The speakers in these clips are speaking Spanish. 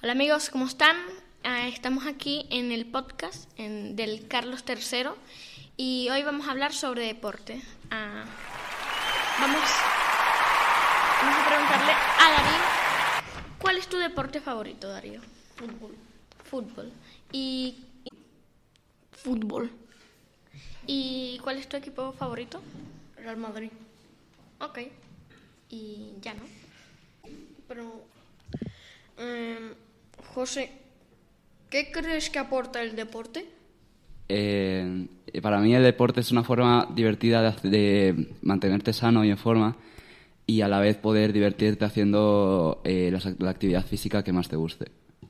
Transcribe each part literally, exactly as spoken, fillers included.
Hola amigos, ¿cómo están? Uh, estamos aquí en el podcast en, del Carlos tercero y hoy vamos a hablar sobre deporte. Uh, vamos, vamos a preguntarle a Darío, ¿cuál es tu deporte favorito, Darío? Fútbol. Fútbol. ¿Y, y Fútbol. ¿Y cuál es tu equipo favorito? Real Madrid. Ok. Y ya, ¿no? Pero, eh, José, ¿qué crees que aporta el deporte? Eh, para mí el deporte es una forma divertida de, hacer- de mantenerte sano y en forma y a la vez poder divertirte haciendo eh, las act- la actividad física que más te guste.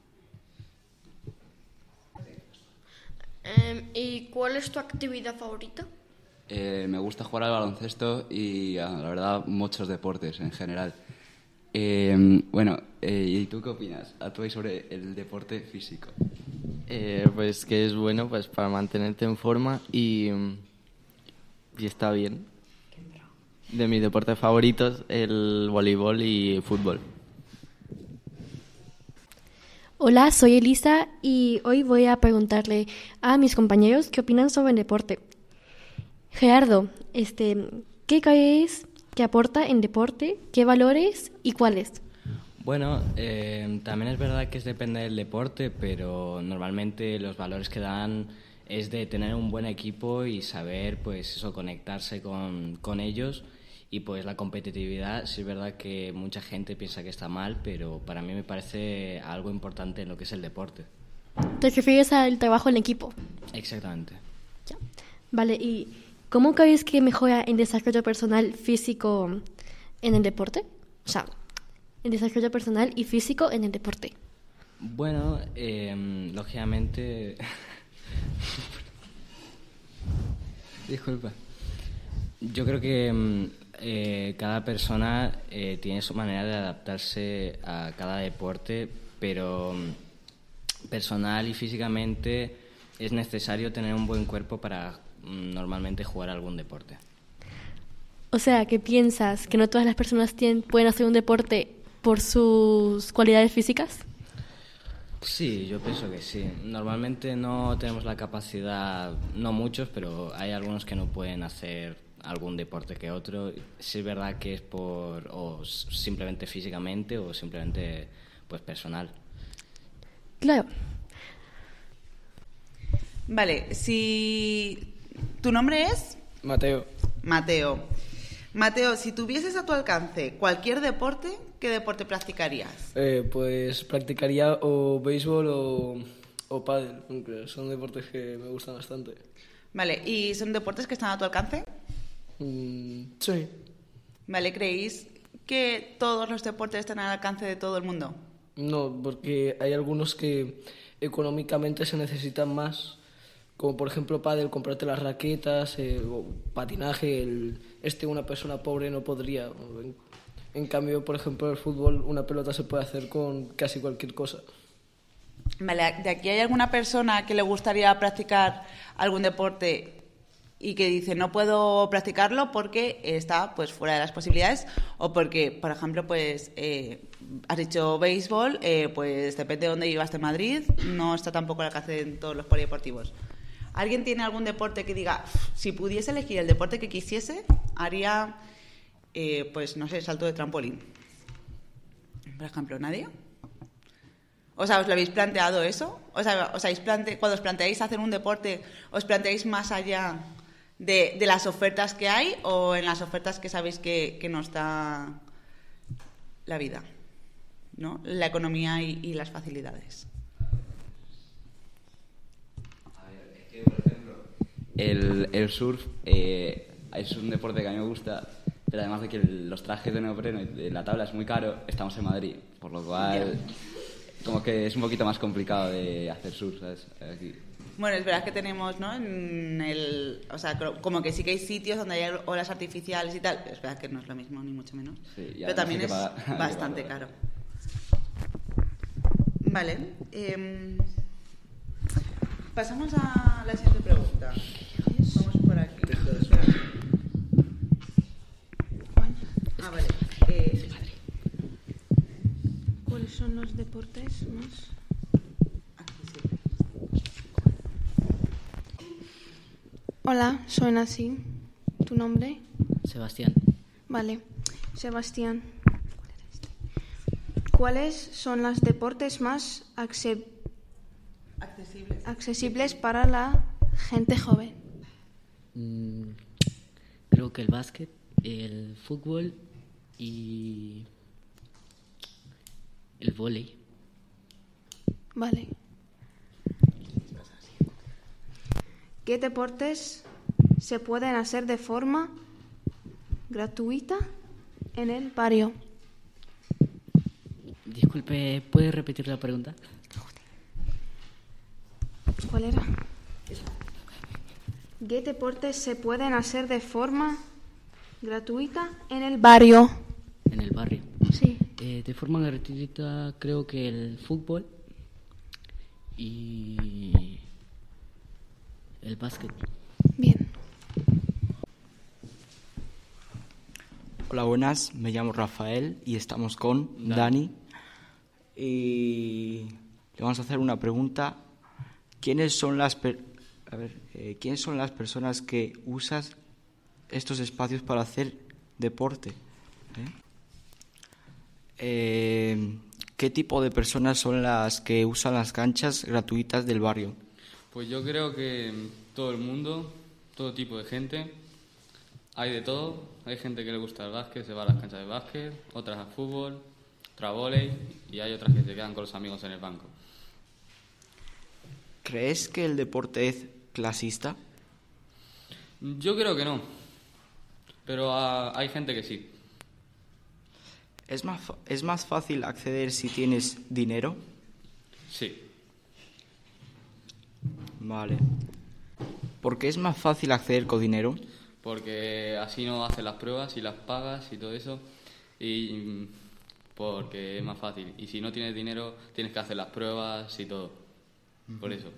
Eh, ¿Y cuál es tu actividad favorita? Eh, me gusta jugar al baloncesto y ah, la verdad muchos deportes en general. Eh, bueno, eh, ¿y tú qué opinas, Atuay, sobre el deporte físico? Eh, pues que es bueno pues para mantenerte en forma y, y está bien. De mis deportes favoritos, el voleibol y fútbol. Hola, soy Elisa y hoy voy a preguntarle a mis compañeros qué opinan sobre el deporte. Gerardo, este, ¿qué crees que aporta en deporte? ¿Qué valores y cuáles? Bueno, eh, también es verdad que es depende del deporte, pero normalmente los valores que dan es de tener un buen equipo y saber, pues eso, conectarse con, con ellos. Y pues la competitividad, sí es verdad que mucha gente piensa que está mal, pero para mí me parece algo importante en lo que es el deporte. ¿Te refieres al trabajo en equipo? Exactamente. Ya. Vale, ¿y cómo crees que mejora el desarrollo personal físico en el deporte? O sea, el desarrollo personal y físico en el deporte. Bueno, eh, lógicamente... Disculpa. Yo creo que mm, eh, cada persona eh, tiene su manera de adaptarse a cada deporte, pero mm, personal y físicamente es necesario tener un buen cuerpo para mm, normalmente jugar algún deporte. O sea, ¿qué piensas? ¿Que no todas las personas tienen, pueden hacer un deporte por sus cualidades físicas? Sí, yo pienso que sí. Normalmente no tenemos la capacidad, no muchos, pero hay algunos que no pueden hacer algún deporte que otro. Sí es verdad que es por o simplemente físicamente o simplemente pues personal. Claro. Vale, si tu nombre es Mateo. Mateo. Mateo, si tuvieses a tu alcance cualquier deporte, ¿qué deporte practicarías? Eh, pues practicaría o béisbol o, o pádel, aunque son deportes que me gustan bastante. Vale, ¿y son deportes que están a tu alcance? Mm, sí. Vale, ¿creéis que todos los deportes están al alcance de todo el mundo? No, porque hay algunos que económicamente se necesitan más, como por ejemplo pádel, comprarte las raquetas, eh, o patinaje, el, este una persona pobre no podría. En, en cambio, por ejemplo, el fútbol, una pelota se puede hacer con casi cualquier cosa. Vale, ¿de aquí hay alguna persona que le gustaría practicar algún deporte y que dice no puedo practicarlo porque está pues fuera de las posibilidades o porque, por ejemplo, pues eh, has dicho béisbol, eh, pues depende de dónde vivas de Madrid, no está tampoco al alcance en todos los polideportivos? ¿Alguien tiene algún deporte que diga, si pudiese elegir el deporte que quisiese, haría, eh, pues no sé, salto de trampolín? Por ejemplo, ¿nadie? O sea, ¿os lo habéis planteado eso? O sea, ¿os habéis plante- cuando os planteáis hacer un deporte, ¿os planteáis más allá de, de las ofertas que hay o en las ofertas que sabéis que, que no está la vida, ¿no? La economía y, y las facilidades. El, el surf eh, es un deporte que a mí me gusta, pero además de que el- los trajes de neopreno y de la tabla es muy caro, estamos en Madrid, por lo cual como que es un poquito más complicado de hacer surf, ¿sabes? Aquí. Bueno, es verdad que tenemos, ¿no? En el, o sea, como que sí que hay sitios donde hay olas artificiales y tal, pero es verdad que no es lo mismo, ni mucho menos. Sí, y pero además también hay es que pagar- hay que bastante pagar. caro. Vale. eh, pasamos a la siguiente pregunta. Vamos por aquí. Ah, vale. Eh, ¿Cuál es ¿Cuáles son los deportes más accesibles? Hola, soy Nasi. ¿Tu nombre? Sebastián. Vale, Sebastián. ¿Cuáles son los deportes más acce- Accesibles. accesibles para la gente joven? Mm, creo que el básquet, el fútbol y el vóley. Vale. ¿Qué deportes se pueden hacer de forma gratuita en el barrio? Disculpe, ¿puede repetir la pregunta? ¿Cuál era? ¿Qué deportes se pueden hacer de forma gratuita en el barrio? En el barrio. Sí. Eh, de forma gratuita creo que el fútbol y el básquet. Bien. Hola, buenas. Me llamo Rafael y estamos con Dani. Dani. Y le vamos a hacer una pregunta. ¿Quiénes son las per- a ver, eh, ¿quiénes son las personas que usan estos espacios para hacer deporte? ¿Eh? Eh, ¿Qué tipo de personas son las que usan las canchas gratuitas del barrio? Pues yo creo que todo el mundo, todo tipo de gente, hay de todo. Hay gente que le gusta el básquet, se va a las canchas de básquet, otras al fútbol, otras a vóley y hay otras que se quedan con los amigos en el banco. ¿Crees que el deporte es clasista? Yo creo que no, pero ah, hay gente que sí. ¿Es más, fa- ¿Es más fácil acceder si tienes dinero? Sí. Vale. ¿Por qué es más fácil acceder con dinero? Porque así no haces las pruebas y las pagas y todo eso, y mm, porque es más fácil. Y si no tienes dinero, tienes que hacer las pruebas y todo. Por eso.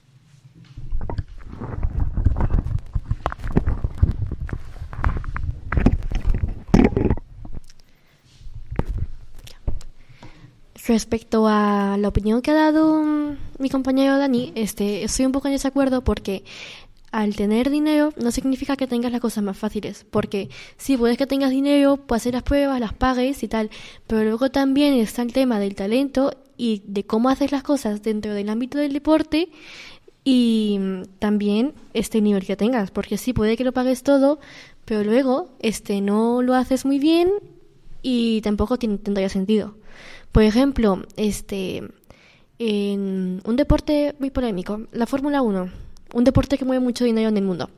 Respecto a la opinión que ha dado mm, mi compañero Dani, este, estoy un poco en desacuerdo porque al tener dinero no significa que tengas las cosas más fáciles, porque sí, puedes que tengas dinero, puedes hacer las pruebas, las pagues y tal, pero luego también está el tema del talento y de cómo haces las cosas dentro del ámbito del deporte y mm, también este nivel que tengas, porque sí, puede que lo pagues todo, pero luego este, no lo haces muy bien y tampoco tiene- tendría sentido. Por ejemplo, este, en un deporte muy polémico, la Fórmula uno, un deporte que mueve mucho dinero en el mundo.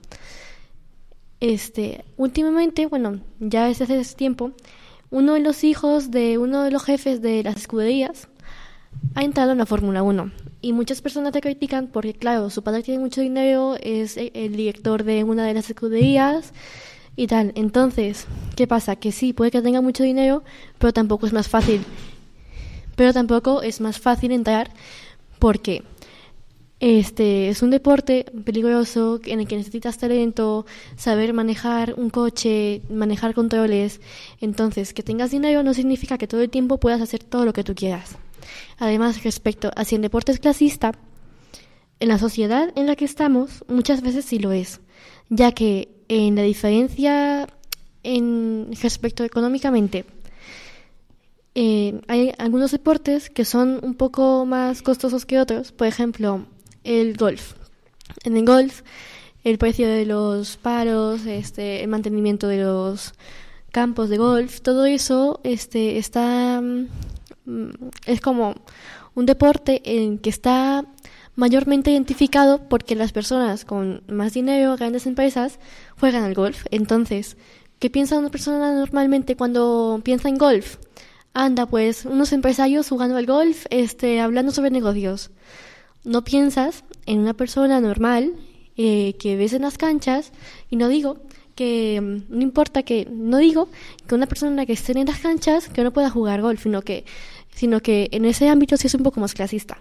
Este, últimamente, bueno, ya desde hace tiempo, uno de los hijos de uno de los jefes de las escuderías ha entrado en la Fórmula uno. Y muchas personas te critican porque, claro, su padre tiene mucho dinero, es e- el director de una de las escuderías y tal. Entonces, ¿qué pasa? Que sí, puede que tenga mucho dinero, pero tampoco es más fácil. Pero tampoco es más fácil entrar porque este es un deporte peligroso en el que necesitas talento, saber manejar un coche, manejar controles. Entonces, que tengas dinero no significa que todo el tiempo puedas hacer todo lo que tú quieras. Además, respecto a si el deporte es clasista, en la sociedad en la que estamos muchas veces sí lo es, ya que en la diferencia en respecto económicamente, Eh, hay algunos deportes que son un poco más costosos que otros. Por ejemplo, el golf. En el golf, el precio de los paros, este, el mantenimiento de los campos de golf, todo eso este, está mm, es como un deporte en que está mayormente identificado porque las personas con más dinero, grandes empresas, juegan al golf. Entonces, ¿qué piensa una persona normalmente cuando piensa en golf? Anda, pues, unos empresarios jugando al golf, este, hablando sobre negocios. No piensas en una persona normal eh, que ves en las canchas, y no digo que, mm, no importa que, no digo que una persona que esté en las canchas que no pueda jugar golf, sino que, sino que en ese ámbito sí es un poco más clasista.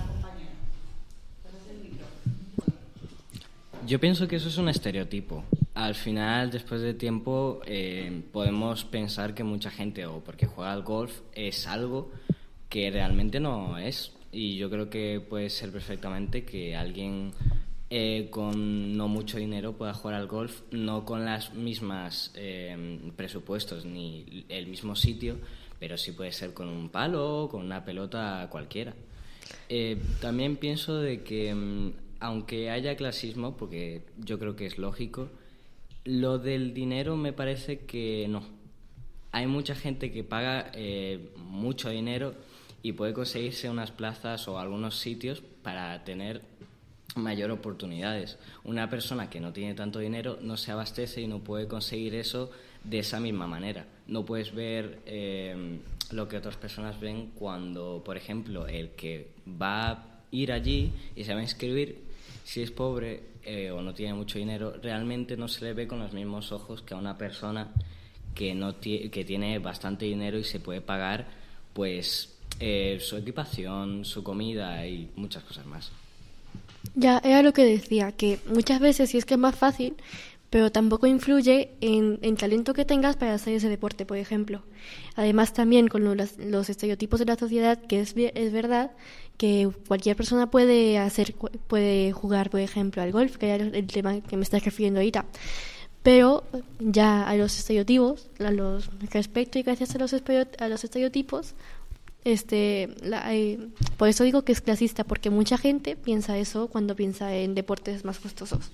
Yo pienso que eso es un estereotipo. al final, después de tiempo, eh, podemos pensar que mucha gente, o porque juega al golf, es algo que realmente no es. Y yo creo que puede ser perfectamente que alguien eh, con no mucho dinero pueda jugar al golf, no con las mismas eh, presupuestos ni el mismo sitio, pero sí puede ser con un palo o con una pelota cualquiera. Eh, también pienso de que, mm, aunque haya clasismo, porque yo creo que es lógico, lo del dinero me parece que no. Hay mucha gente que paga eh, mucho dinero y puede conseguirse unas plazas o algunos sitios para tener mayor oportunidades. Una persona que no tiene tanto dinero no se abastece y no puede conseguir eso de esa misma manera. No puedes ver eh, lo que otras personas ven cuando, por ejemplo, el que va a ir allí y se va a inscribir, si es pobre eh, o no tiene mucho dinero, realmente no se le ve con los mismos ojos que a una persona que, no ti- que tiene bastante dinero y se puede pagar pues eh, su equipación, su comida y muchas cosas más. Ya, era lo que decía, que muchas veces sí es que es más fácil, pero tampoco influye en el talento que tengas para hacer ese deporte, por ejemplo. Además, también con los, los estereotipos de la sociedad, que es, es verdad que cualquier persona puede hacer, puede jugar, por ejemplo, al golf, que era el tema que me estás refiriendo ahorita. Pero ya a los estereotipos, a los respecto y gracias a los, a los estereotipos, este la, eh, por eso digo que es clasista, porque mucha gente piensa eso cuando piensa en deportes más costosos.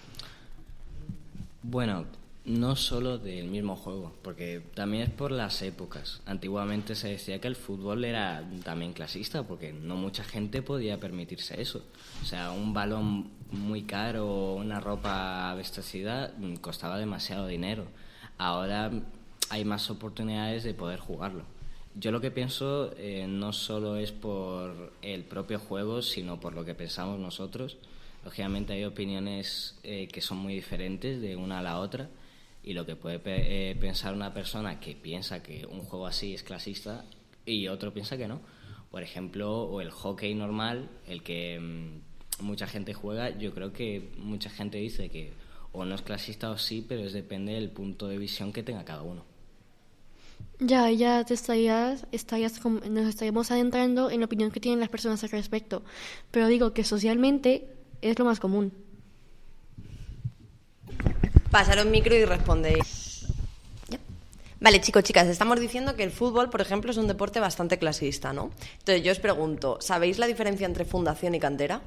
Bueno, no solo del mismo juego, porque también es por las épocas. Antiguamente se decía que el fútbol era también clasista, porque no mucha gente podía permitirse eso. O sea, un balón muy caro, una ropa vestida, costaba demasiado dinero. Ahora hay más oportunidades de poder jugarlo. Yo lo que pienso eh, no solo es por el propio juego, sino por lo que pensamos nosotros. Lógicamente hay opiniones eh, que son muy diferentes de una a la otra, y lo que puede pe- eh, pensar una persona que piensa que un juego así es clasista y otro piensa que no. Por ejemplo, o el hockey normal, el que mmm, mucha gente juega, yo creo que mucha gente dice que o no es clasista o sí, pero es depende del punto de visión que tenga cada uno. Ya, ya te estarías, estarías, nos estaríamos adentrando en la opinión que tienen las personas al respecto. Pero digo que socialmente es lo más común. Pasaros micro y respondéis. ¿Ya? Vale, chicos, chicas, estamos diciendo que el fútbol, por ejemplo, es un deporte bastante clasista, ¿no? Entonces yo os pregunto, ¿sabéis la diferencia entre fundación y cantera?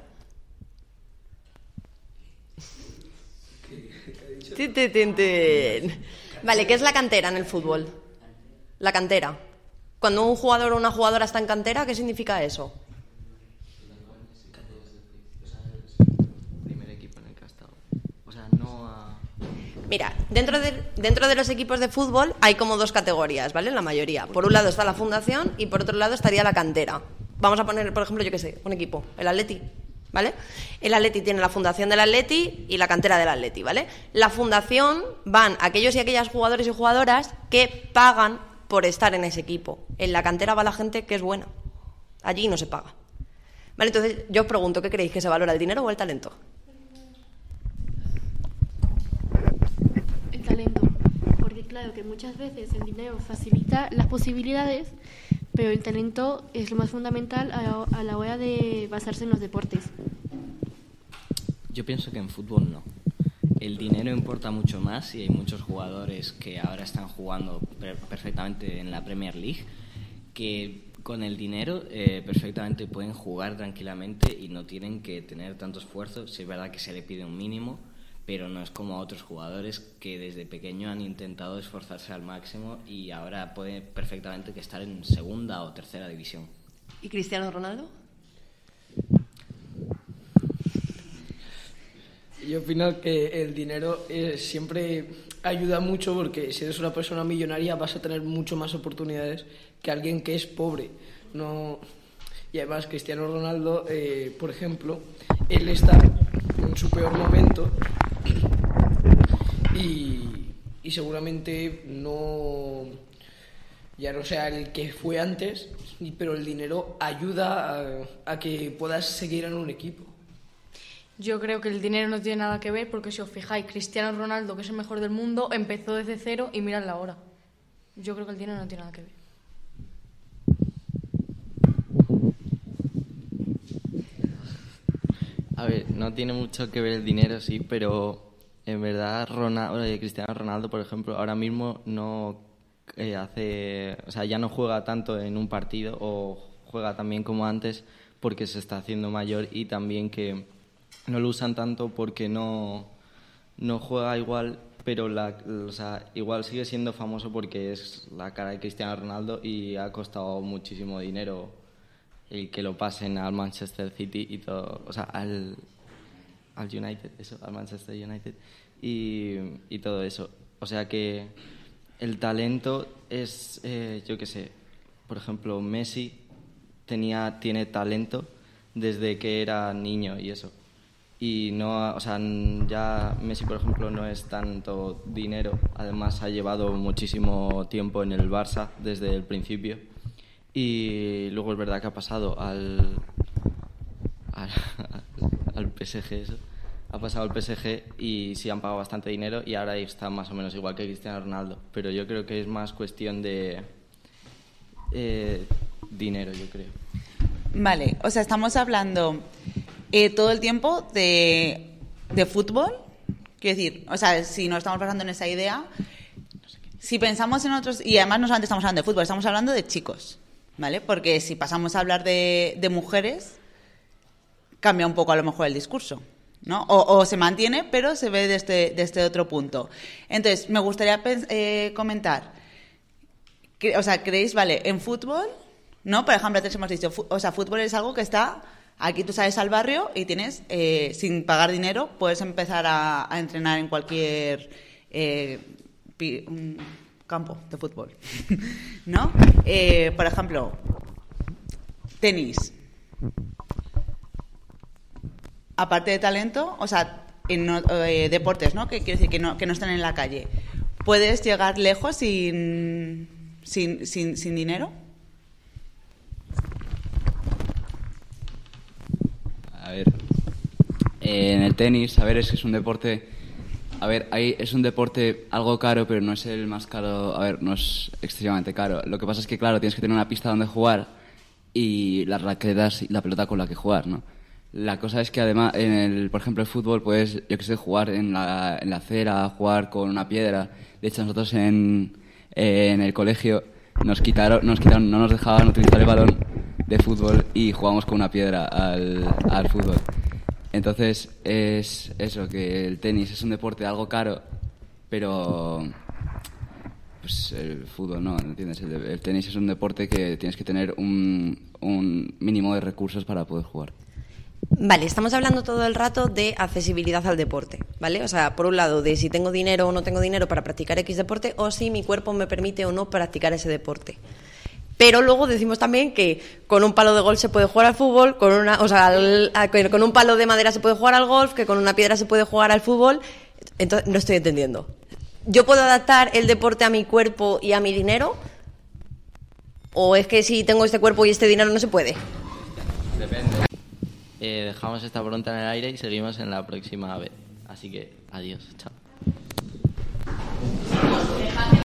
Tin, tin, tin, tin. Vale, ¿qué es la cantera en el fútbol? La cantera. Cuando un jugador o una jugadora está en cantera, ¿qué significa eso? Primer equipo en el que ha estado. O sea, no a... Mira, dentro de, dentro de los equipos de fútbol hay como dos categorías, ¿vale? La mayoría. Por un lado está la fundación y por otro lado estaría la cantera. Vamos a poner, por ejemplo, yo qué sé, un equipo, el Atleti, ¿vale? El Atleti tiene la fundación del Atleti y la cantera del Atleti, ¿vale? La fundación van aquellos y aquellas jugadores y jugadoras que pagan por estar en ese equipo. En la cantera va la gente que es buena. Allí no se paga. Vale, entonces yo os pregunto, ¿qué creéis que se valora, el dinero o el talento? El talento, porque claro que muchas veces el dinero facilita las posibilidades, pero el talento es lo más fundamental a la, a la hora de basarse en los deportes. Yo pienso que en fútbol no. El dinero importa mucho más y hay muchos jugadores que ahora están jugando per- perfectamente en la Premier League que con el dinero eh, perfectamente pueden jugar tranquilamente y no tienen que tener tanto esfuerzo. Sí es verdad que se le pide un mínimo, pero no es como a otros jugadores que desde pequeño han intentado esforzarse al máximo y ahora pueden perfectamente que estar en segunda o tercera división. ¿Y Cristiano Ronaldo? Yo opino que el dinero eh, siempre ayuda mucho, porque si eres una persona millonaria vas a tener mucho más oportunidades que alguien que es pobre. No... Y además Cristiano Ronaldo, eh, por ejemplo, él está en su peor momento y, y seguramente no, ya no sea el que fue antes, pero el dinero ayuda a, a que puedas seguir en un equipo. Yo creo que el dinero no tiene nada que ver porque si os fijáis, Cristiano Ronaldo, que es el mejor del mundo, empezó desde cero y miradla ahora. Yo creo que el dinero no tiene nada que ver. A ver, no tiene mucho que ver el dinero, sí, pero en verdad Ronaldo, Cristiano Ronaldo, por ejemplo, ahora mismo no eh, hace, o sea, ya no juega tanto en un partido o juega tan bien como antes porque se está haciendo mayor y también que no lo usan tanto porque no, no juega igual, pero la, o sea, igual sigue siendo famoso porque es la cara de Cristiano Ronaldo y ha costado muchísimo dinero el que lo pasen al Manchester City y todo, o sea, al, al United, eso, al Manchester United y, y todo eso. O sea que el talento es, eh, yo qué sé, por ejemplo, Messi tenía, tiene talento desde que era niño y eso. Y no, o sea, ya Messi, por ejemplo, no es tanto dinero, además ha llevado muchísimo tiempo en el Barça desde el principio. Y luego es verdad que ha pasado al, al, al P S G, eso. Ha pasado al P S G y sí han pagado bastante dinero y ahora está más o menos igual que Cristiano Ronaldo. Pero yo creo que es más cuestión de eh, dinero, yo creo. Vale, o sea, estamos hablando eh, todo el tiempo de, de fútbol. Quiero decir, o sea, si nos estamos basando en esa idea, si pensamos en otros, y además no solamente estamos hablando de fútbol, estamos hablando de chicos. ¿Vale? Porque si pasamos a hablar de, de mujeres, cambia un poco a lo mejor el discurso, ¿no? O, o se mantiene, pero se ve desde, desde otro punto. Entonces, me gustaría eh, comentar, que, o sea, ¿creéis, vale, en fútbol, ¿no? Por ejemplo, antes hemos dicho, fu- o sea, fútbol es algo que está, aquí tú sales al barrio y tienes, eh, sin pagar dinero, puedes empezar a, a entrenar en cualquier eh, pi- um, campo de fútbol, ¿no? Eh, por ejemplo, tenis. Aparte de talento, o sea, en eh, deportes, ¿no? Que quiere decir que no, que no están en la calle. ¿Puedes llegar lejos sin, sin, sin, sin dinero? A ver, eh, en el tenis, a ver, es que es un deporte... A ver, ahí es un deporte algo caro, pero no es el más caro. A ver, no es excesivamente caro. Lo que pasa es que, claro, tienes que tener una pista donde jugar y las raquetas y la pelota con la que jugar, ¿no? La cosa es que, además, en el, por ejemplo, el fútbol, puedes, yo qué sé, jugar en la, en la acera, jugar con una piedra. De hecho, nosotros en, eh, en el colegio nos quitaron, nos quitaron, no nos dejaban utilizar el balón de fútbol y jugamos con una piedra al, al fútbol. Entonces, es eso, que el tenis es un deporte algo caro, pero pues el fútbol no, ¿entiendes? El, el tenis es un deporte que tienes que tener un, un mínimo de recursos para poder jugar. Vale, estamos hablando todo el rato de accesibilidad al deporte, ¿vale? O sea, por un lado, de si tengo dinero o no tengo dinero para practicar X deporte o si mi cuerpo me permite o no practicar ese deporte. Pero luego decimos también que con un palo de golf se puede jugar al fútbol, con una, o sea, al, a, con un palo de madera se puede jugar al golf, que con una piedra se puede jugar al fútbol. Entonces, no estoy entendiendo. ¿Yo puedo adaptar el deporte a mi cuerpo y a mi dinero? ¿O es que si tengo este cuerpo y este dinero no se puede? Depende. Eh, dejamos esta pregunta en el aire y seguimos en la próxima vez. Así que, adiós, chao.